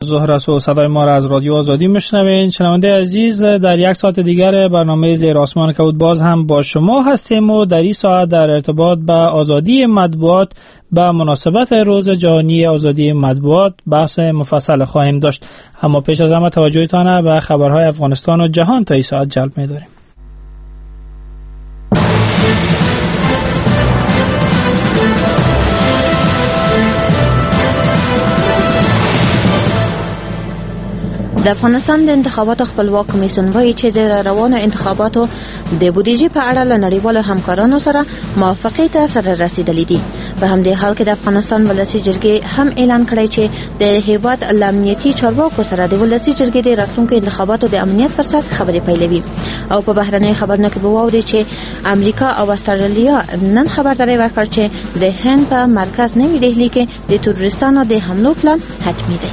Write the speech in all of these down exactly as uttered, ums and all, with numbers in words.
ظهر است و صدای ما را از رادیو آزادی میشنوین. شنونده عزیز، در یک ساعت دیگر برنامه زیر آسمان کبود باز هم با شما هستیم و در این ساعت در ارتباط با آزادی مطبوعات به مناسبت روز جهانی آزادی مطبوعات بحث مفصل خواهیم داشت. اما پیش از همه توجهتان به خبرهای افغانستان و جهان تا این ساعت جلب می‌داریم. د افغانستان د انتخاباتو خپلواک کمیسیون وایي چې د روانو انتخاباتو د بودیجې په اړه له نړیوالو همکارانو سره موافقې ته سره رسیدلې دي. په همدې حال کې د افغانستان ولسی جرګې هم اعلان کړی چې د هیواد له امنیتي چارواکو سره د ولسی جرګې د راتلونکو انتخاباتو د امنیت پر سر خبرې پیلوي. او په بهرنۍ خبرونه کې به واوري چې امریکا او استرالیا نن خبرداري ورکړه چې د هند په مرکز نوي ډهلي کې د تروریستانو د حملو پلان حتمي دی.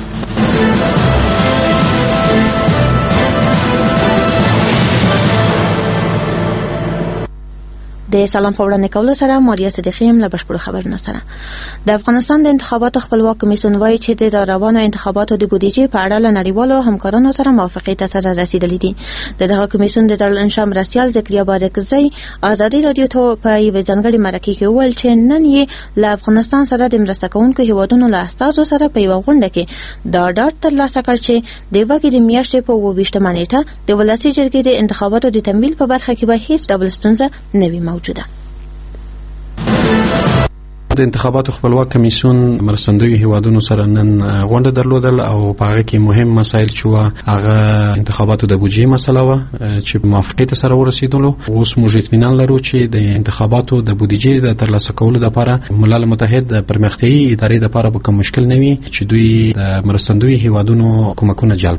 د سلام فورانه کول سره ماریا صدیقی هم له بشپړ خبرونه سره. د افغانستان د انتخاباتو خپلواک کمیسیون وایي چې د روانو انتخاباتو د بودیجې په اړه له نړیوالو همکارانو سره موافقې ته سره رسیدلې دي. د دغه کمیسیون د دارالانشا مرستیال ذکریا بارکزی آزادي رادیو ته په یوه ځانګړي مرکه کې وویل چې نن یې له افغانستان سره د مرسته کوونکو هیوادونو له استازو سره په یوه غونډه کې دا ډاډ ترلاسه کړ چې د وګړي د میاشتې په اووه ویشتمه نیټه د ولسی جرګې د انتخاباتو د تمویل په برخه کې به هیڅ ډول ستونزه نه وي موجوده. د انتخاباتو خپلواک کمیسیون مرستندوی هیوادونو سره نن غونډه درلودل او په هغه کې مهم مسایل چې هغه انتخاباتو د بودیجې مسله و چې موافقې ته سره ورسېدلو. اوس موږ اطمینان لرو چې د انتخاباتو د بودیجې د ترلاسه کولو لپاره ملل متحد د پرمختیایي ادارې لپاره به کوم مشکل نه وي چې دوی د مرستندوی هیوادونو کومکونه جلب.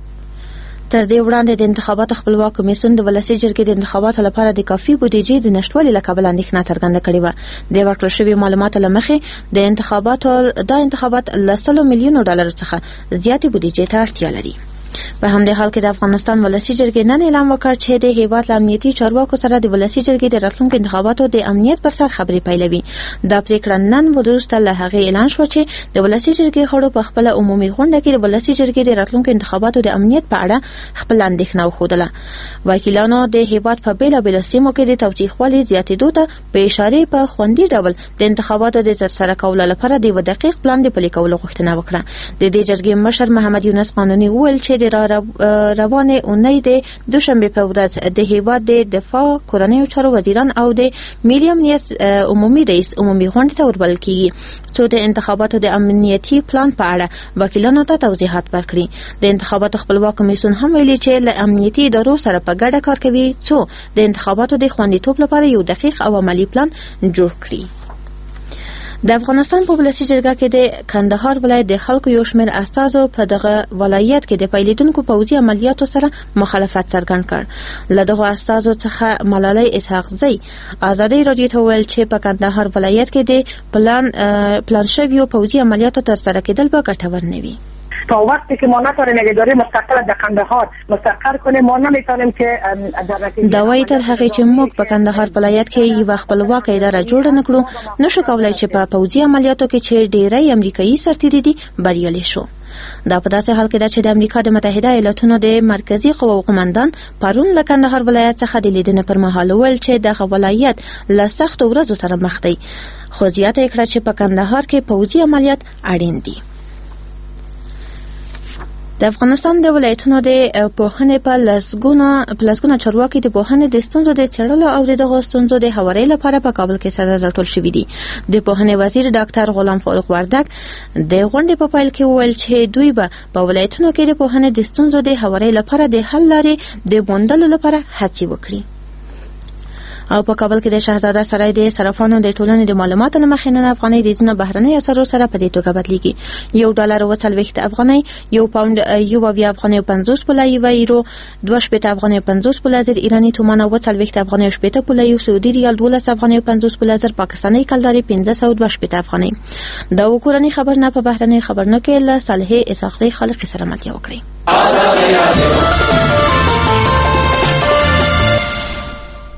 تر دې وړاندې د انتخاباتو خپلواک کمیسیون د ولسی جرګې د انتخاباتو لپاره د کافي بودیجې د نشټوالي له کبله اندېښنه څرګنده کړې وه. د ورکړل شوي معلوماتو له مخې د انتخاباتو د انتخابات له سلو میلیونو ډالرو څخه زیاتې بودیجې ته اړتیا لري. په همدې حال کې د افغانستان ولسی جرګې نن اعلان وکړ چې د هیواد له امنیتي چارواکو سره د ولسی جرګې د راتلونکو انتخاباتو د امنیت پر سر خبرې پیلوي. دا پریکړه نن وروسته له هغې اعلان شو چې د ولسی جرګې غړو په خپله عمومي غونډه کې د ولسی جرګې د راتلونکو انتخاباتو د امنیت په اړه خپل اندېښنه وښودله. وکیلانو د هیواد په بېلابېلو سیمو کې د تاوتریخوالي زیاتېدو ته په اشارې په خوندي ډول د انتخاباتو د ترسره کولو لپاره د یوه دقیق پلان د پلي کولو غوښتنه وکړه. د دې جرګې مشر محمد یونس قانوني وویل چې د روانې اونۍ د دوشنبه په ورځ د هیواد د دفاع کورنیو چارو وزیران او د ملي امنیت عمومي رئیس عمومي غونډې ته وربلل کیږي څو د انتخاباتو د امنیتي پلان په اړه وکیلانو ته توضیحات ورکړي. د انتخاباتو خپلواک کمیسیون هم ویلي چې له امنیتي ادارو سره په ګډه کار کوي څو د انتخاباتو د خوندیتوب لپاره یو دقیق او عملي پلان جوړ کړي. د افغانستان په ولسی جرګه کې د کندهار ولایت د خلکو یو شمېر استازو په دغه ولایت کې د پیلېدونکو پوځي عملیاتو سره مخالفت څرګند کړ. له دغو استازو څخه ملالۍ اسحاق زی آزادي رادیو ته ویل چې په کندهار ولایت کې د پلان پلان شویو پوځي عملیاتو ترسره کېدل به ګټور نه وي. تا وقتی که ما نتوانیم اداره مستقل در کندهار مستقر کنیم ما نمیتونیم که دا وایي تر هغې چې موږ په کندهار ولایت کې یوه خپلواکه اداره جوړه نه کړو نشو کولی چې په پوځي عملیاتو کې چې ډېری امریکایي سرتیري دي بریالي شو. دا په داسې حال کې ده چې د امریکا د متحده ایالاتونو د مرکزي قواو قماندان پرون له کندهار ولایت څخه د لیدنې پر مهال وویل چې دغه ولایت له سختو ورځو سره مخ دی خو زیاته یې کړه چې په کندهار کې پوځي عملیات اړین دي. د افغانستان د ولایتونو د پوهنې په لسګونه پلسګونه چارواکي د پوهنې د ستونزو د څېړلو او د دغو ستونزو د هوارۍ لپاره په کابل کې سره راټول شوي دي. د پوهنې وزیر ډاکټر غلام فاروق وردګ د غونډې په پیل کې وویل چې دوی به په ولایتونو کې د پوهنې د ستونزو د هوارۍ لپاره د حل لارې د موندلو لپاره هڅې وکړي. او په کابل کې د شهزاده سرای د صرافانو د ټولنې د معلوماتو له مخې نن افغانۍ د ځینو بهرنۍ اسعارو سره په دې توګه بدلېږي. یو ډالر اووه څلوېښت افغانۍ، یو پاونډ یو اویا افغانۍ او پنځوس پوله، یوه یورو دوه شپېته افغانۍ او پنځوس پوله، زر ایراني تومان اووه څلوېښت افغانۍ او شپېته پوله، یو سعودي ریال دولس افغانۍ او پنځوس پوله، زر پاکستاني کلدارې پنځه سوه دوه شپېته افغانۍ. دا و کورنۍ خبرونه په بهرنۍ خبرونو کې له صالحې اسحاقزۍ خالقي سره ملتیا وکړئ.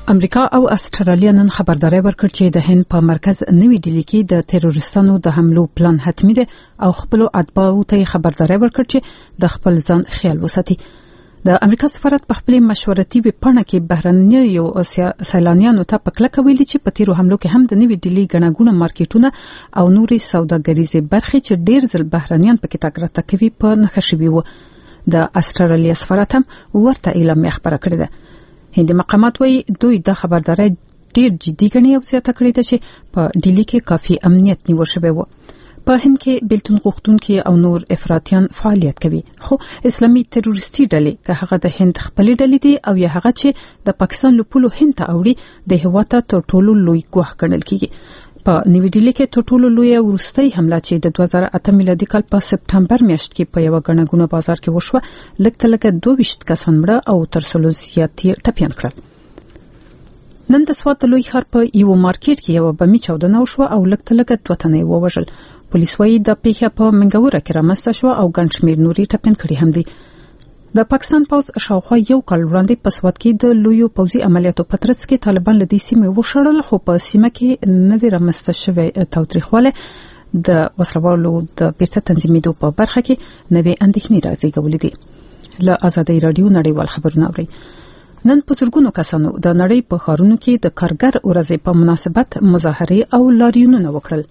امریکا او استرالیا نن خبرداري ورکړه چې د هند په مرکز نوی ډیلی کې د تروریستانو د حملو پلان حتمی دی او خپل اتباعو ته خبرداري ورکړه چې د خپل ځان خیال وساتي. د امریکا سفارت په خپل مشورتي وپاڼه کې بهرنیو یو سیلانیانو ته په کلکه ویلي چې په تیرو حملو کې هم د نوی ډیلی غناګونه مارکیټونه او نوري سوداګریزي برخې چې ډیر ځل بهرنیان پکې تګ راتګ کوي په نښه شوي وو. د استرالیا سفارت هم ورته اعلامیه خبره کړې ده. هندي مقامات وایي دوی د خبرداري ډیر جدي ګڼي او زیاته کړې ده چې په ډیلی کې کافي امنیت نیول شوی و. په هند کې بیلتون غوښتونکي او نور افراطیان فعالیت کوي، خو اسلامي تروریستي ډلې که هغه د هند خپل ډلې دي او یا هغه چې د پاکستان له پولو هند ته اوړي د هیواد تر ټولو لوی ګواښ ګڼل کیږي. په نیوی ډیلی کې تر ټولو لوی ورستۍ حمله چې د دوه زره اته میلادي کال په سپټمبر میاشت کې په یو غناګونه بازار کې وشوه، لکه لکه دوه ویشت کسان مړه او تر سلو زیات ټپیان کړل. نن د سوات لوی ښار په یو مارکیټ کې یو بمي چاودنه وشوه او لکه لکه دوه تنه ووژل. پولیس وايي د پیښه په منګوره کې رامنځته شوه او ګڼ شمېر نوري ټپیان کړي هم دي. د پاکستان پوز شاوخوا یو کال وړاندې په سوات کې د لویو پوځي عملیاتو په ترڅ کې طالبان له دې سیمې وشړل، خو په سیمه کې نوې رامنځته شوی تاوتریخوالی د وسلوالو د بیرته تنظیمېدو په برخه کې نوې اندېښنې رازېږولې دي. له ازادۍ راډیو نړیوال خبرونه اوري. نن په زرګونو کسانو د نړۍ په ښارونو کې د کارګر ورځې په مناسبت مظاهرې او لاریونونه وکړل.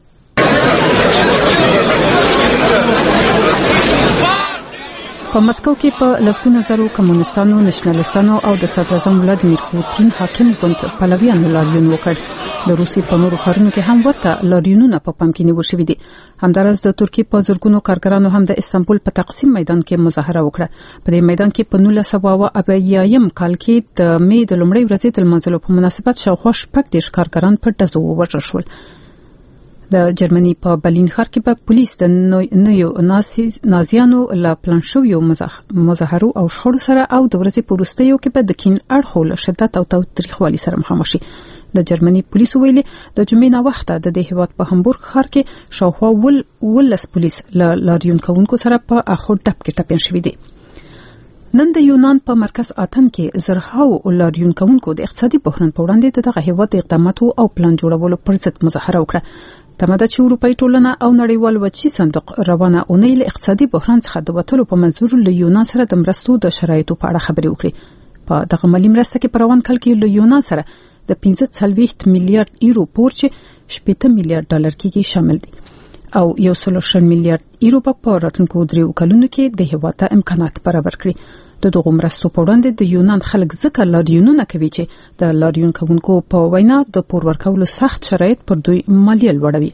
په مسکو کې په لسګونه زرو کمونستانو، نېشنلستانو او د صدر اعظم ولادیمیر پوتین حاکم ګوند پلویانو لاریون وکړ. د روسي په نورو ښارونو کې هم ورته لاریونونه په پام کې نیول شوي دي. همدارس د ترکیې په زرګونو کارګرانو هم د استانبول په تقسیم میدان کې مظاهره وکړه. په دې میدان کې په نولس سوه اویایم کال کې د می د لومړۍ ورځې د لمانځلو په مناسبت شاوخوا شپږ دېرش کارګران په ډزو ووژل شول. د جرمني په برلین ښار کې په پولیس د نویو نازیانو له پلان شویو مظاهرو او شخړو سره او د ورځې په وروستیو کې په د کین اړخو له شدت او تاوتریخوالي سره مخامخ شي. د جرمني پولیسو ویلي د جمعې نه وخته د دې هیواد په همبورګ ښار کې شاوخوا ول ولس پولیس له لاریون کوونکو سره په اخو ډب کې ټپیان شوي دي. نن د یونان په مرکز آتن کې زرهاو لاریون کوونکو د اقتصادي بحران په وړاندې دغه هیواد د اقداماتو او پلان جوړولو پر ضد مظاهره وکړه. تماده چې اروپאי ټولنه او نړیوال وچی صندوق روانه اونۍ له اقتصادي بحران څخه د وټلو په منظور له یونان سره د مرستو د شرایطو په اړه خبرې وکړي. په دغه مالي مرسته کې په روان کال کې له یونان سره د پنځه څلوېښت میلیارډ یورو پور چې شپږ میلیارډ ډالر کېږي شامل دي او یو سل شل میلیارډ یورو په راتلونکو دریو کلونو کې د هیواد ته امکانات برابر کړي. د دغه مرستو په وړاندې د یونان خلک ځکه لاریونونه کوي چې د لاریون کوونکو په وینا د پور ورکولو سخت شرایط پر دوی مالیه لوړوي.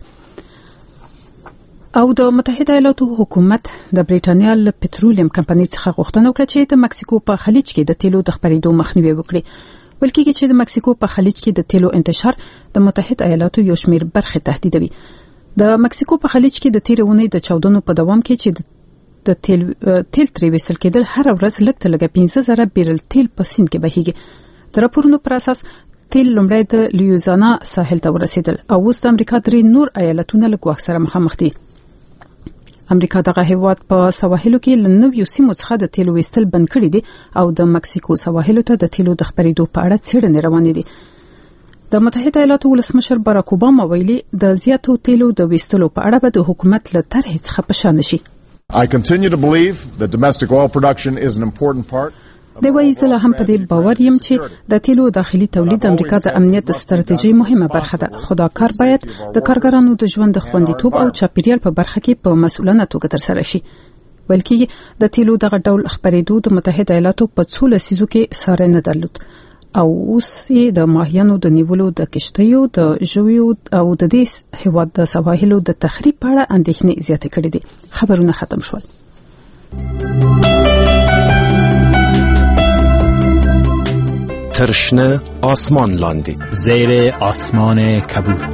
او د متحده ایالاتو حکومت د بریټانیا له پټرولیم کمپنۍ څخه غوښتنه وکړه چې د مکسیکو په خلیج کې د تیلو د خپرېدو مخنیوي وکړي. ویل کېږي چې د مکسیکو په خلیج کې د تیلو انتشار د متحده ایالاتو یو شمېر برخې تهدیدوي. د مکسیکو په خلیج کې د تیرې اونۍ د چاودنو په دوام کې چې د تیل تیل ترې ویسل کېدل هر ورځ لږ تر لږه پنځه زره بیرل تیل په سیند کې بهیږي. د راپورونو پر اساس تیل لومړی د لیوزانا ساحل ته ورسېدل او اوس د امریکا درې نور ایالتونه له ګواښ سره مخامخ دي. امریکا دغه هیواد په سواحلو کې له نویو سیمو څخه د تیلو ویستل بند کړي دي او د مکسیکو سواحلو ته د تیلو د خپرېدو په اړه څېړنې روانې دي. د متحده ایالاتو ولسمشر باراک اوباما ویلي د زیاتو تیلو د ویستلو په اړه به د حکومت له طرحې څخه په شا نشي. I continue to believe that domestic oil production is an important part. د وایي زله هم په دې باور یم چې د تیلو داخلي تولید د امریکا د امنیت ستراتیژي مهمه برخه ده، خو دا کار باید د کارګرانو د ژوند د خوندیتوب او چاپیریال په برخه کې په مسؤلانه توګه ترسره شي. ویل کېږي د تیلو دغه ډول خپرېدو د متحده ایالاتو په څو لسیزو کې ساری نه درلود او اوس یې د ماهیانو د نیولو د کشتیو د ژویو او د دې هیواد د سواحلو د تخریب په اړه اندېښنې زیاتې کړې دي. خبرونه ختم شول. ترشنه آسمان لاندې زیر آسمان کبود.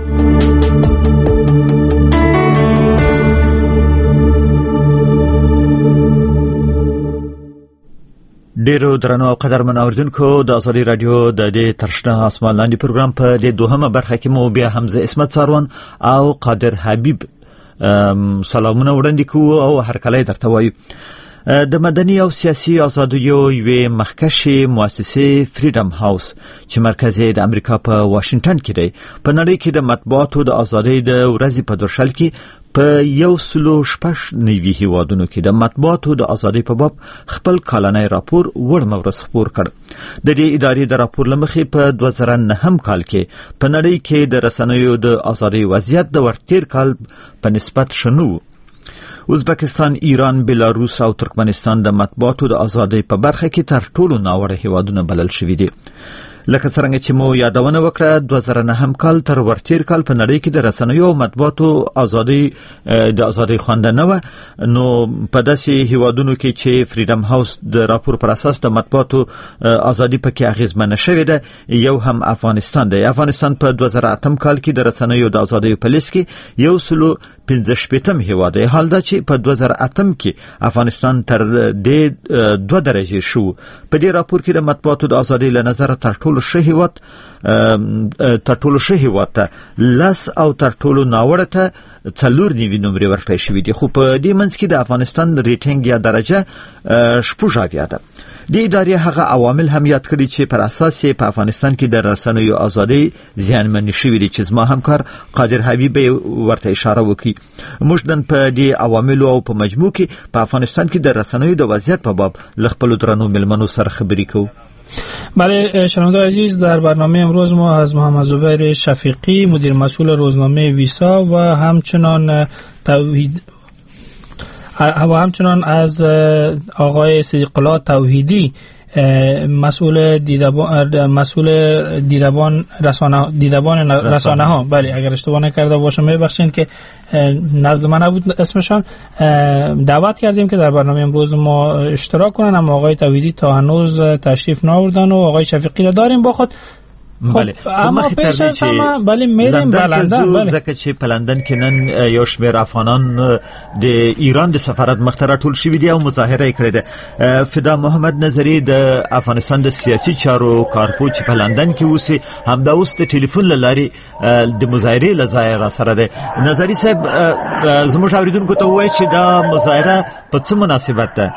ډیرو درنو او قدرمن اوریدونکو، د ازادي رادیو د دې ترشنه آسمان لاندې پروګرام په دې دوهمه برخه کې مو بیا حمزه اسمت ساروان او قادر حبیب سلامونه وړاندې کوو او هر کله درته وایو. د مدني او سیاسي ازادیو یوې مخکښې مؤسسې فریډم هاوس چې مرکز یې د امریکا په واشنگټن کې دی په نړۍ کې د مطبوعاتو د ازادۍ د ورځې په درشل کې په یو سلو شپږ نوي هیوادونو کې د مطبوعاتو د ازادۍ په باب خپل کالنی راپور وړمه ورځ خپور کړ. د دې ادارې د راپور له مخې په دوه زره نهم کال کې په نړۍ کې د رسنیو د ازادۍ وضعیت د ورتیر کال په نسبت شنو. ازبکستان، ایران، بلاروس او ترکمنستان د مطبوعاتو د ازادۍ په برخه کې تر ټولو ناوړه هیوادونه بلل شوي دي. لکه څرنګه چې مو یادونه وکړه دوه زره نهم کال تر ورتیر کال په نړۍ کې د رسنیو او مطبوعاتو ازادۍ د ازادۍ خوانده نه و، نو په داسې هیوادونو کې چې فریډم هاوس د راپور پر اساس د مطبوعاتو ازادۍ پکې اغیزمنه شوې ده یو هم افغانستان دی. افغانستان په دوه زره اتم کال کې د رسنیو د ازادۍ په لیست کې یو سلو پنځه شپېتم هیواد دی، حال دا چې په دوه زره اتم کې افغانستان تر دې دوه درجې شو. په دې راپور کې د مطبوعاتو د ازادۍ له نظره تر ټولو ښه هیواد تر ټولو ښه هیواد ته لس او تر ټولو ناوړه ته څلور نوي نمرې ورکړل شوي دي، خو په دې منځ کې د افغانستان ریټینګ یا درجه شپږ اویا ده. د ادارې هغه عوامل هم یاد کړي چې پر اساس یې په افغانستان کې د رسنیو ازادۍ زیانمنې شوي دي چې زما همکار قادر حبیب ورته اشاره وکړي. موږ نن په دې عواملو او په مجموع کې په افغانستان کې د رسنیو د وضعیت په باب له خپلو درنو مېلمنو سره خبرې کوو. بله شنونده عزیز، در برنامه امروز ما از محمد زبیر شفیقی مدیر مسئول روزنامه ویسا و همچنان توحید و همچنان از آقای صدیق الله توحیدی مسئول دیدبان مسئول دیدبان رسانه دیدبان رسانه ها، بله اگر اشتباه نکرده باشم ببخشید که نزد من نبود اسمشان، دعوت کردیم که در برنامه امروز ما اشتراک کنن، اما آقای توحیدی تا هنوز تشریف نآوردن و آقای شفیقی را داریم با خود. بله اما پیش از همه بله میریم به لندن، بله ځکه چې په لندن کې نن یو شمېر افغانان د ایران د سفارت مخ ته راټول شوي دي او مظاهره یې کړې ده. فدا محمد نظري د افغانستان د سیاسي چارو کارپو چې په لندن کې اوسي همدا اوس د ټلیفون له لارې د مظاهرې له ځایه را سره دی. نظري صاحب زموږ اورېدونکو ته ووایي چې دا مظاهره په څه مناسبت ده؟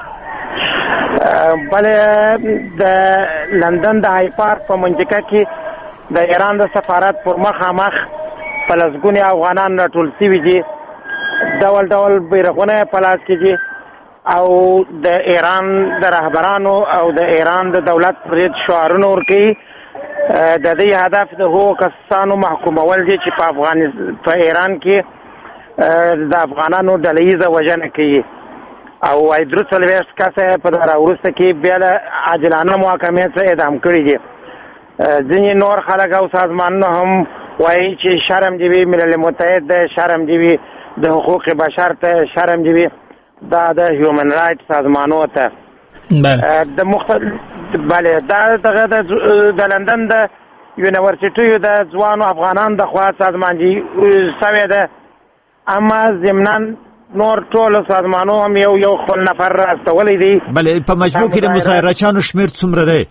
بله د لندن د های پارک په منطقه کې د ایران د سفارت پر مخامخ په لسګونې افغانان راټول شوي دي، ډول ډول بیرغونه په لاس کې دي او د ایران د رهبرانو او د ایران د دولت پر ضد شعارونه ورکوي. د دې هدف د هغو کسانو محکومول دي چې په افغان په ایران کې د افغانانو ډله ییزه وژنه کوي او وايي درې څلوېښت کسه په دغه وروسته کې بیا د عاجلانه محاکمې څخه اعدام کړي دي. ځینې نور خلک او سازمانونه هم وایي چې شرم دې وي ملل متحد ته، شرم دې وي د حقوق بشر ته، شرم دې وي دا د هیومن رایټ سازمانونو ته. د مختلف بله دا دغه د لندن د یونیورسټیو د ځوانو افغانانو د خوا سازماندهي شوې ده، اما ضمناً نور ټول سازمانونو هم یو یو خپل نفر راستولی دی. بله په مجموع کې د مظاهرچیانو شمېر څومره دی؟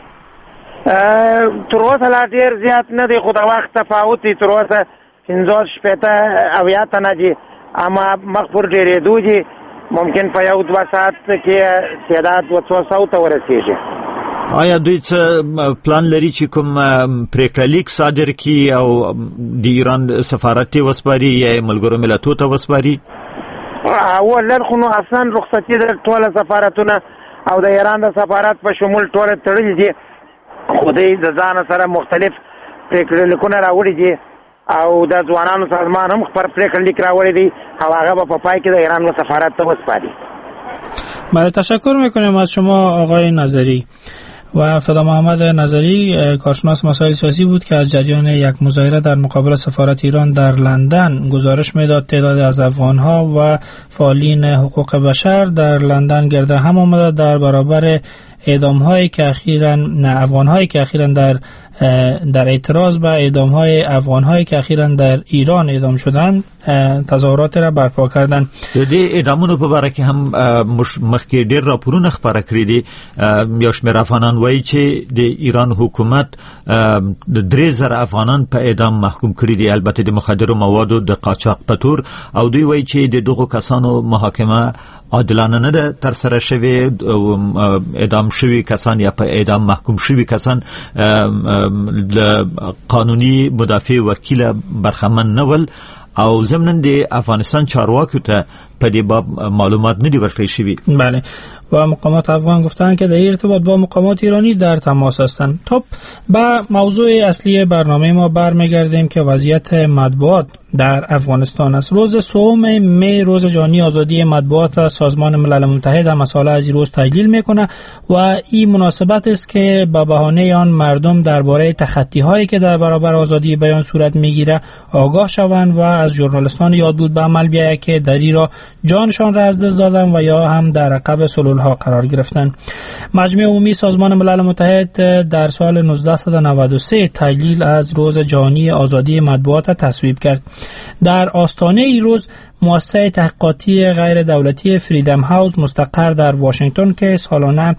تر اوسه لا ډېر زیات نه دی، خو د وخت تفاوت دی. تر اوسه پنځوس شپېته اویا تنه دي، اما مخ پر ډېرېدو دي. ممکن په یو دوه ساعت کې تعداد دوه څو سوو ته ورسېږي. آیا دوی څه پلان لري چې کوم پریکړه لیک صادر کړي او د ایران سفارت ته وسپاري یا ملګرو ملتونو ته وسپاري؟ اول خو نو اصلا رخصتي د ټوله سفارتونه او د ایران د سفارت په شمول ټوله تړلي دي، خو دوی د ځان سره مختلف پریکړه لیکونه راوړي دي او د ځوانانو سازمان هم خپل پریکړه لیک راوړی دی او هغه به په پای کې د ایران سفارت ته وسپاري. بله تشکر میکنیم از شما آقای نظری. و فدا محمد نظری کارشناس مسائل سیاسی بود که از جریان یک مظاهره در مقابل سفارت ایران در لندن گزارش میداد. تعداد از افغانها و فعالین حقوق بشر در لندن گرد هم آمده در برابر اعدام هایی که اخیراً نه افغان هایی که اخیراً در در اعتراض به اعدام های افغان هایی که اخیراً در ایران اعدام شدند تظاهرات را برپا کردند. د اعدامونو په اړه کې هم مخکې ډېر راپورونه خپاره کړي دي. یو شمېر افغانان وایي چې د ایران حکومت د درې زره افغانان په اعدام محکوم کړي دي، البته د مخدرو موادو د قاچاق په تور، او دوی وایي چې د دغو کسانو محاکمه عادلانه نه ده تر سره شوی، اعدام شوی کسان یا په اعدام محکوم شوی کسان د قانوني مدافع وکیل برخمن نه ول او ضمن د افغانستان چارواکو ته په دې باب معلومات نه دی ورکړی شوی. بله و مقامات افغان گفتن که در ارتباط با مقامات ایرانی در تماس هستند. خب به موضوع اصلی برنامه ما برمیگردیم که وضعیت مطبوعات در افغانستان است. روز سوم می روز جهانی آزادی مطبوعات سازمان ملل متحد هم مسئله از این روز تجلیل میکنه و این مناسبت است که به بهانه آن مردم درباره تخطی هایی که در برابر آزادی بیان صورت میگیره آگاه شوند و از ژورنالیستان یاد بود به عمل بیاید که در این راه جانشان را از دست دادن و یا هم در عقب سلول ها قرار گرفتن. مجمع عمومی سازمان ملل متحد در سال نوزده نود و سه تجلیل از روز جهانی آزادی مطبوعات تصویب کرد. در آستانه این روز مؤسسه تحقیقاتی غیر دولتی فریدم هاوس مستقر در واشنگتن که سالانه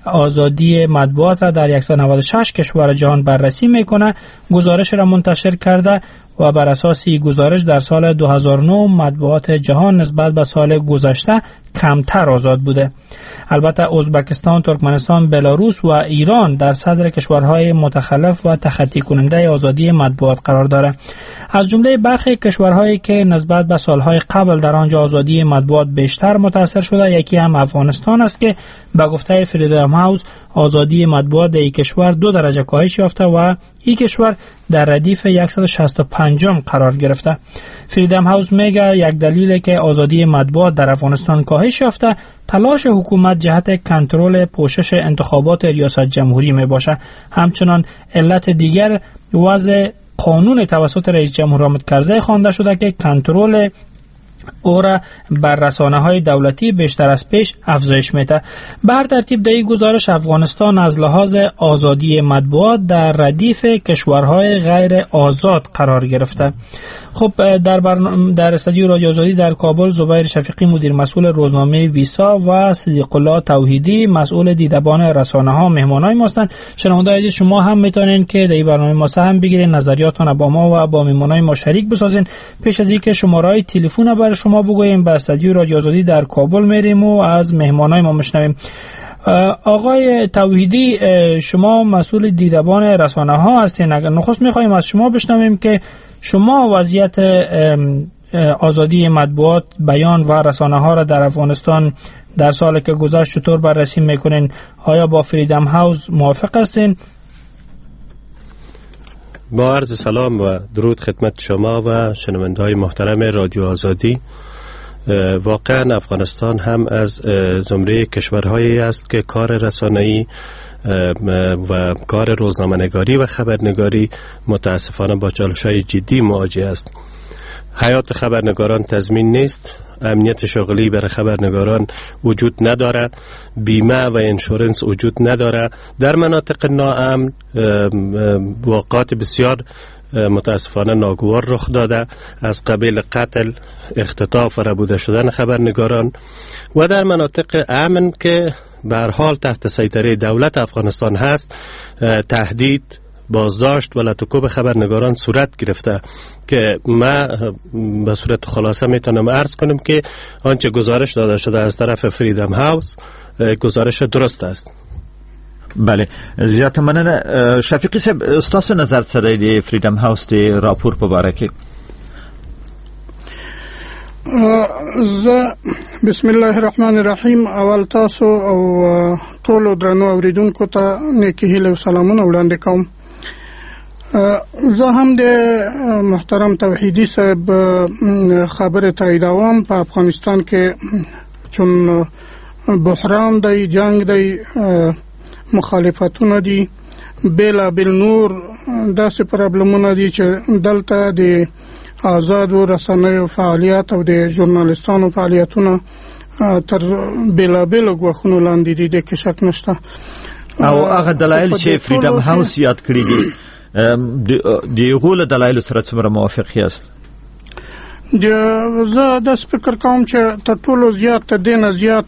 آزادی مطبوعات را در صد و نود و شش کشور جهان بررسی میکنه گزارش را منتشر کرده و بر اساس این گزارش در سال دو هزار و نه مطبوعات جهان نسبت به سال گذشته کمتر آزاد بوده. البته ازبکستان، ترکمنستان، بلاروس و ایران در صدر کشورهای متخلف و تخطی کننده آزادی مطبوعات قرار دارد. از جمله برخی کشورهایی که نسبت به سالهای قبل در آنجا آزادی مطبوعات بیشتر متاثر شده یکی هم افغانستان است که به گفته فریدم هاوس آزادی مطبوعات در این کشور دو درجه کاهش یافته و این کشور در ردیف صد و شصت و پنج قرار گرفته. فریدم هاوس میگه یک دلیل که آزادی مطبوعات در افغانستان کاهش یافته تلاش حکومت جهت کنترل پوشش انتخابات ریاست جمهوری می باشه. همچنان علت دیگر وضع قانون توسط رئیس جمهور حامد کرزی خوانده شده که کنترل او را بر رسانه های دولتی بیشتر از پیش افزایش میده. به هر ترتیب در این گزارش افغانستان از لحاظ آزادی مطبوعات در ردیف کشورهای غیر آزاد قرار گرفته. خب در برنامه در استودیو رادیو آزادی در کابل زبیر شفیقی مدیر مسئول روزنامه ویسا و صدیق الله توحیدی مسئول دیدبان رسانه ها مهمانای ما هستند. شنوندگان عزیز شما هم میتونین که در این برنامه ما سهم بگیرین، نظریاتتون با ما و با مهمانای ما شریک بسازین. پیش از اینکه شماره‌های تلفن برای شما بگوییم به استودیو رادیو آزادی در کابل میریم و از مهمانای ما میشنویم. آقای توحیدی شما مسئول دیدبان رسانه ها هستین. نخست میخوایم از شما بشنویم که شما وضعیت آزادی مطبوعات، بیان و رسانه ها را در افغانستان در سال که گذشت چطور بررسی میکنین؟ آیا با فریدم هاوس موافق هستین؟ با عرض سلام و درود خدمت شما و شنونده‌های محترم رادیو آزادی. واقعا افغانستان هم از زمره کشورهایی است که کار رسانه‌ای و کار روزنامه‌نگاری و خبرنگاری متاسفانه با چالش‌های جدی مواجه است. حیات خبرنگاران تضمین نیست، امنیت شغلی برای خبرنگاران وجود نداره، بیمه و انشورنس وجود نداره. در مناطق ناامن واقعات بسیار متاسفانه ناگوار رخ داده از قبیل قتل، اختطاف و ربوده شدن خبرنگاران و در مناطق امن که به هر حال تحت سیطره دولت افغانستان هست تهدید، بازداشت و لطکوب خبرنگاران صورت گرفته که ما به صورت خلاصه میتونم عرض کنم که آنچه گزارش داده شده از طرف فریدم هاوس گزارش درست است. بله، زیاد مننه. شفیقی صاحب استاسو نظر سره دی فریدم هاوس دی راپور په باره کې؟ بسم الله الرحمن الرحیم. اول تاسو او ټول درنو اوریدونکو ته نیکی هیله او سلامونه وړاندې کوم. زه هم د محترم توحیدی صاحب خبره تاییدوم. په افغانستان کې چون بحران دی، جنگ دی، مخالفتونه دي، بیلا بیل نور داسې پرابلمونه دي چې دلته د آزادو رسنیو فعالیت او د ژورنالیستانو فعالیتونه تر بیلا بیل ګواښونو لاندې دي، د کې شک نشته. او هغه دلایل چې فریدم هاوس یاد کړی دي د هغو له دلایلو سره څومره موافق یاست؟ زه داسې فکر کوم چې تر ټولو زیات تر دې نه زیات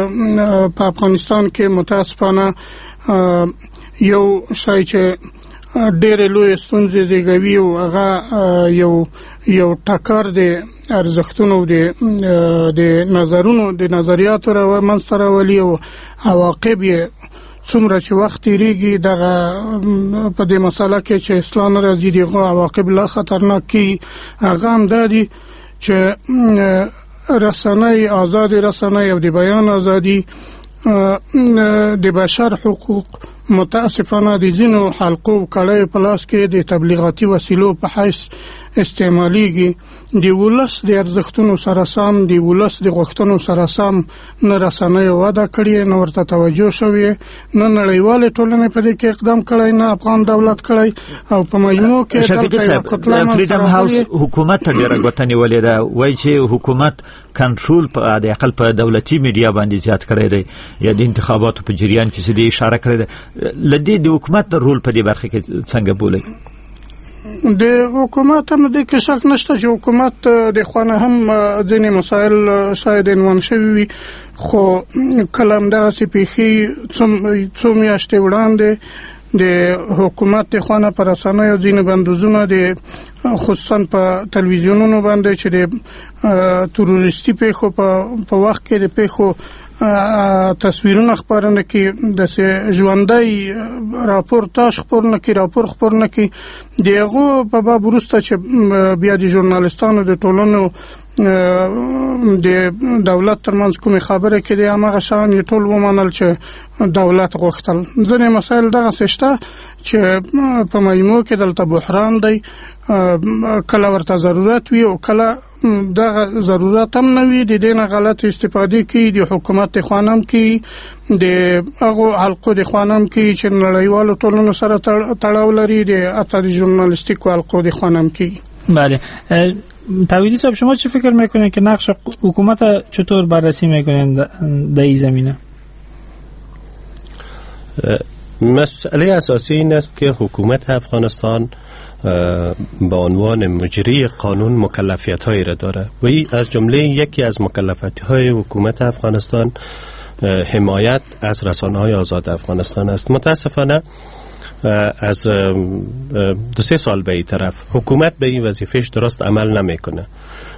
په افغانستان کې متاسفانه یو شی چې ډېرې لویې ستونزې زیږوي او هغه یو یو ټکر د ارزښتونو د نظرونو د نظریاتو را منځته راولي او عواقب یې څومره چې وخت تیریږي دغه په دې مسله کې چې اصلاح نه راځي دغه عواقب لا خطرناک کي. هغه هم دا دي چې رسنۍ آزادي رسنۍ او د بیان آزادي د بشر حقوق متاسفانه د ځینو حلقو کړای په لاس کې د تبلیغاتي وسیلو په حیث استعماليږي. د ولس د ارزښتونو سره سم د ولس د غوښتنو سره سم نه رسنۍ وده کړې نه ورته توجه شوې نه نړیوال ټولنې په دې کې اقدام کړی نه افغان دولت کړی او په مجموع کې دلته فریډم هاوس حکومت ته ډیره غوښتنه ولې ده وایي چې حکومت کنټرول په د عقل په دولتي میډیا باندې زیات کړی دی یا د انتخاباتو په جریان کې سړي اشاره کړې ده. لدې د حکومت رول په دې برخه کې څنګه بولي؟ د حکومت هم د کې شک نشته چې حکومت د خوانه هم ځینې مسایل شاید عنوان شوي وي خو کلم دغسې پیښې څو میاشتې وړاندې د حکومت د خوانه په رسنیو ځینې بندوزونه د خصوصا په تلویزیونونو باندې چې د تروریستي پیښو په وخت کې د پیښو تصویرونه خبرونه کې د ژوندۍ راپورتاژ خبرونه کې راپور خبرونه کې دغه په باب وروسته چې بیا د ژورنالیستانو د ټولنو د دولت ترمنځ کومه خبره کې د هغه شان ټول ومنل چې دولت غوښتل. ځینې مسایل دغه سشته چې په مجموع کې دلته بحران دی کله ورته ضرورت وي او کله دغه ضرورت هم نه وي د دې نه غلط استفاده کوي د حکومت خوانم کوي د هغه حلقو د خوانم کوي چې نړیوالو ټولنو سره تړاو لري د اتر ژورنالیستیکو حلقو د خوانم کوي. بله تاویلی صاحب شما چه فکر میکنید که نقش حکومت چطور بررسی میکنید در این زمینه؟ مسئله اساسی این است که حکومت افغانستان به عنوان مجری قانون مکلفیت‌هایی را داره و این از جمله یکی از مکلفیت‌های حکومت افغانستان حمایت از رسانه‌های آزاد افغانستان است. متاسفانه از دو سه سال به این طرف حکومت به این وظیفهش درست عمل نمیکنه،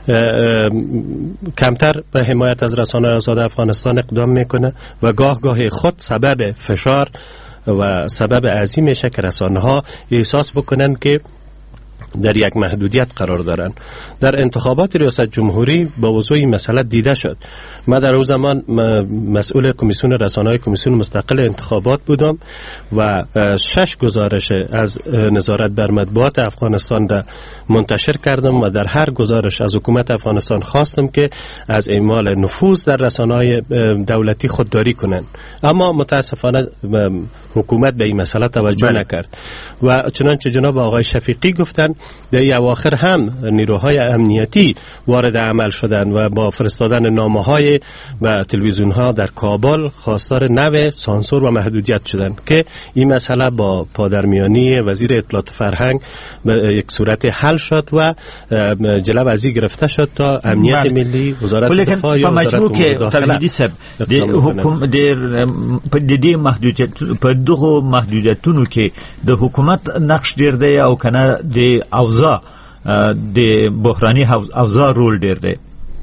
کمتر به حمایت از رسانه‌های آزاد افغانستان اقدام میکنه و گاه گاه خود سبب فشار و سبب عظیم میشه که رسانه‌ها احساس بکنن که در یک محدودیت قرار دارن. در انتخابات ریاست جمهوری با وضوح این مسئله دیده شد. من در اون زمان مسئول کمیسیون رسانه‌های کمیسیون مستقل انتخابات بودم و شش گزارش از نظارت بر مطبوعات افغانستان را منتشر کردم و در هر گزارش از حکومت افغانستان خواستم که از اعمال نفوذ در رسانه‌های دولتی خودداری کنند، اما متاسفانه حکومت به این مسئله توجه بله. نکرد و چنانچه جناب آقای شفیقی گفتن در اواخر هم نیروهای امنیتی وارد عمل شدند و با فرستادن نامه‌های و تلویزیون‌ها در کابل خواستار نوع سانسور و محدودیت شدند که این مسئله با پادرمیانی وزیر اطلاعات فرهنگ به یک صورت حل شد و جلب از این گرفته شد تا امنیت بله. ملی، وزارت دفاع یا وزارت امور داخله د حکومت د دې محدودیت په دغه محدودیتونو کې د حکومت نقش ډیر دی او کنه د اوضاع د بحرانی اوضاع رول ډیر دی.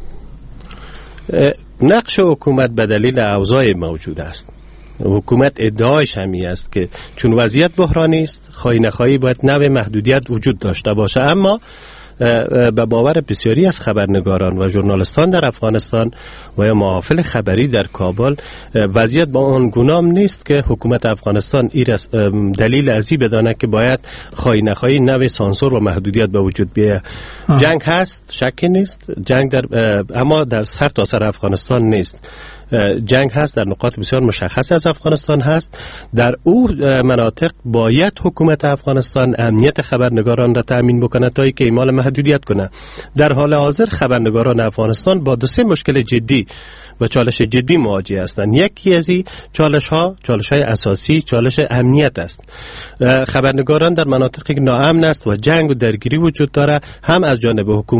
نقش حکومت به دلیل اوضاع موجود است. حکومت ادعایش همی است که چون وضعیت بحرانی است خواهی نخواهی باید نوع محدودیت وجود داشته باشه، اما به باور بسیاری از خبرنگاران و ژورنالیستان در افغانستان و یا محافل خبری در کابل وضعیت با آن گونام نیست که حکومت افغانستان این دلیل ازی بدانه که باید خواهی نخواهی نوع سانسور و محدودیت به وجود بیاید. جنگ هست، شکی نیست، جنگ در اما در سر تا سر افغانستان نیست. جنگ هست، در نقاط بسیار مشخص از افغانستان هست. در او مناطق باید حکومت افغانستان امنیت خبرنگاران را تأمین بکنه تا اینکه اعمال محدودیت کنه. در حال حاضر خبرنگاران افغانستان با دو سه مشکل جدی و چالش جدی مواجه هستند. یکی از این چالش ها چالش های اساسی چالش امنیت است. خبرنگاران در مناطقی که ناامن است و جنگ و درگیری وجود داره هم از جانب حکومت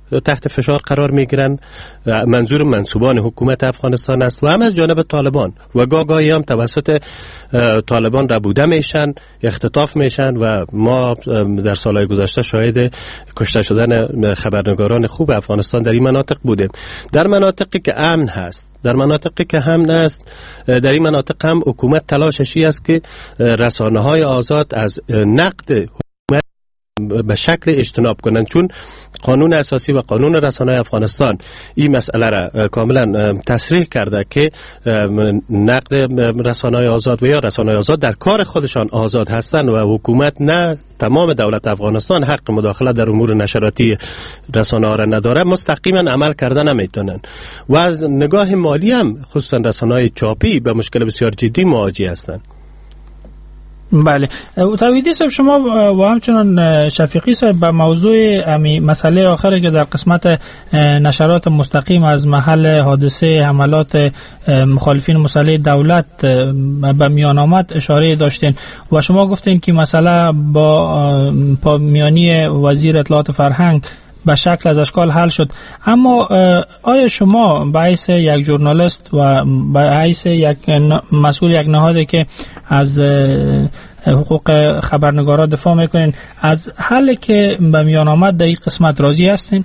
تحت فشار قرار میگیرن، منظور منصوبان حکومت افغانستان است و هم از جانب طالبان و گاگاهی هم توسط طالبان ربوده میشن، اختطاف میشن و ما در سالهای گذشته شاهد کشته شدن خبرنگاران خوب افغانستان در این مناطق بودیم. در مناطقی که امن هست، در مناطقی که امن است، در این مناطق هم حکومت تلاششی است که رسانه‌های آزاد از نقد به شکل اجتناب کنند، چون قانون اساسی و قانون رسانه‌های افغانستان این مسئله را کاملا تصریح کرده که نقد رسانه‌های آزاد و یا رسانه‌های آزاد در کار خودشان آزاد هستند و حکومت نه تمام دولت افغانستان حق مداخله در امور نشراتی رسانه‌ها را نداره، مستقیما عمل کردن نمیتونن و از نگاه مالی هم خصوصا رسانه‌های چاپی به مشکل بسیار جدی مواجه هستند. بله، توحیدی صاحب شما و همچنان شفیقی صاحب به موضوع امی مسئله آخری که در قسمت نشرات مستقیم از محل حادثه حملات مخالفین مسلح دولت به میان آمد اشاره داشتین و شما گفتین که مسئله با پامیانی وزیر اطلاعات فرهنگ به شکل از اشکال حل شد، اما آیا شما به حیث یک ژورنالیست و به حیث یک مسئول یک نهادی که از حقوق خبرنگارا دفاع میکنین از حلی که به میان آمد در این قسمت راضی هستین؟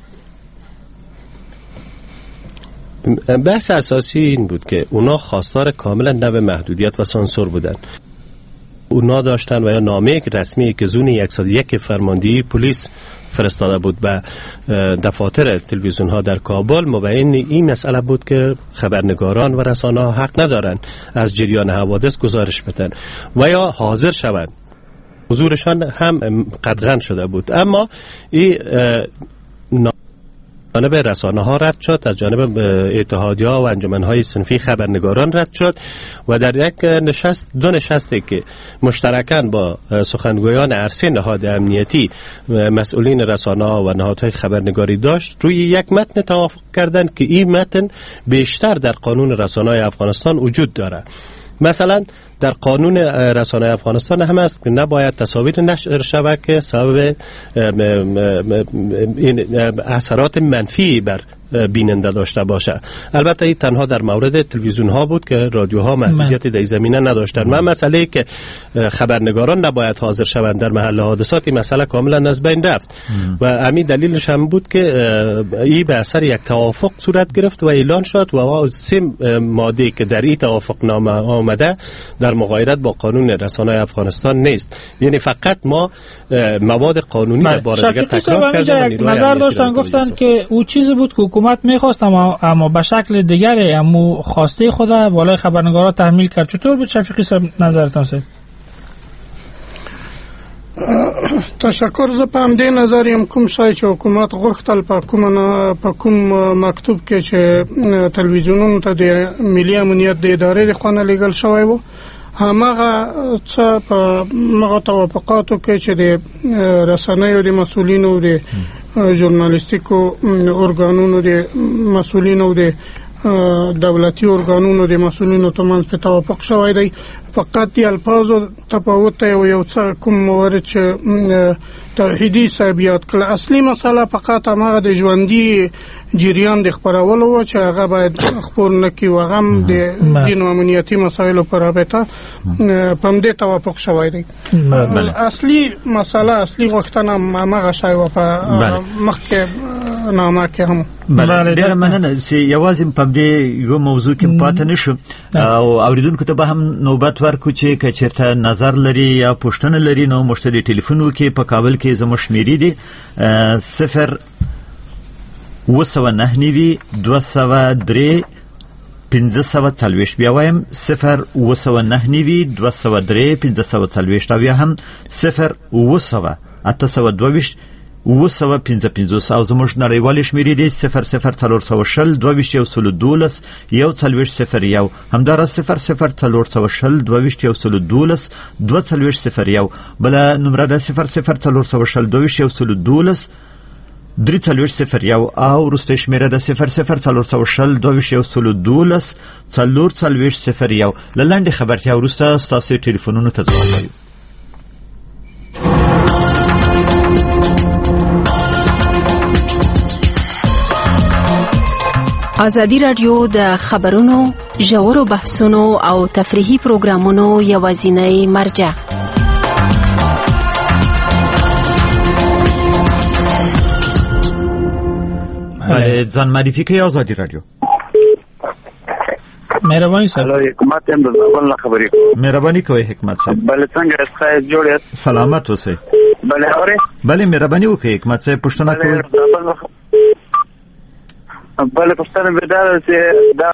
بحث اساسی این بود که اونا خواستار کاملا نوع محدودیت و سانسور بودن. اونا داشتن و یا نامه رسمی که زون صد و یک فرماندهی پلیس فرستاده بود به دفاتر تلویزیون ها در کابل مبین این مسئله بود که خبرنگاران و رسانه ها حق ندارن از جریان حوادث گزارش بدن و یا حاضر شوند. حضورشان هم قدغن شده بود، اما این جانب رسانه ها رد شد، از جانب اتحادیه و انجمن های صنفی خبرنگاران رد شد و در یک نشست دو نشستی که مشترکاً با سخنگویان عرصه نهاد امنیتی مسئولین رسانه ها و نهادهای خبرنگاری داشت روی یک متن توافق کردند که این متن بیشتر در قانون رسانه های افغانستان وجود داره. مثلا در قانون رسانه افغانستان هم است که نباید تصاویر نشر شود که سبب این اثرات منفی بر بیننده داشته باشه. البته این تنها در مورد تلویزیون ها بود که رادیوها محدودیت در زمینه نداشتن. من مسئله که خبرنگاران نباید حاضر شوند در محل حادثات این مسئله کاملا از بین رفت و همین دلیلش هم بود که این به اثر یک توافق صورت گرفت و اعلان شد و سه ماده که در این توافق نامه آمده در مغایرت با قانون رسانه افغانستان نیست. یعنی فقط ما مواد قانونی را بار دیگه تکرار کردیم. نظر داشتن گفتن که او چیزی بود که حکومت میخواست اما اما به شکل دیگری اما خواسته خود بالای خبرنگارا تحمیل کرد. چطور بود شفیقی صاحب نظرتان است؟ تشکر. زه په همدې نظر یم کوم شای چې حکومت غوښتل په کوم په کوم مکتوب کې چې تلویزیونونو ته د ملي امنیت د ادارې خونه لیږل شوی و هماغه څه په هغه توافقاتو کې چې د رسنیو د مسؤلینو د ژورنالیستیکو ارګانونو د مسؤلینو د دولتي ارګانونو د مسؤلینو ترمنځ په توافق شوی دی. فقط د الفاظو تفاوت یو یو څه کوم مورد چې توحیدي صاحب یاد کړ، اصلي مسله فقط هغه د ژوندۍ جریان د خبرولو و چې هغه باید خبر نکي و هغه د دین او امنیتي مسایلو پر رابطه په دې توافق شوی دی. اصلي مسله اصلي غوښتنه هغه شای و په مخکې نامه کې هم. بله ډیره مننه چې یوازې په دې یو موضوع کې پاتې نشو او اوریدونکو ته به هم نوبت ورکو چې کچېرته نظر لري یا پوښتنه لري نو مشتری ټلیفون وکړي. په کابل کې زموږ شمیرې دي صفر اوه سوه نهه نوي دوه سوه درې پنځه سوه څلوېښت. بیا وایم صفر اوه سوه نهه نوي دوه سوه درې پنځه سوه څلوېښت او یا هم صفر اوه سوه اته سوه دوه ویشت اوه سوه پنځه پنځوس او زموږ نړیوالې شمیرې دي صفر صفر څلور سوه شل دوه ویشت یو سلو دولس یو څلوېښت صفر یو، همداراز صفر صفر څلور سوه شل دوه ویشت یو سلو دولس دوه څلوېښت صفر یو. بله نمره ده صفر صفر څلور سوه شل دوه ویشت یو سلو دولس درې څلوېښت صفر یو او وروستۍ شمیره ده صفر صفر څلور سوه شل دوه ویشت یو سلو دولس څلور څلوېښت صفر یو. له لنډې خبرتیا وروسته ستاسو ټلیفونونو ته ځواب کوي. ازادي راډیو د خبرونو ژورو بحثونو او تفریحي پروګرامونو یوازینی مرجع. ځان معرفي کوي ازادي راډیو. مهرباني صاحب. هلو حکمت هم د زابل نه خبرې کوم. مهرباني کوي حکمت صاحب. بل څنګه اسخای جوړ یاست؟ سلامت اوسئ. بل اورئ؟ بله مهرباني وکړئ حکمت صاحب پوښتنه کوي. بل پوښتنه به دا چې دا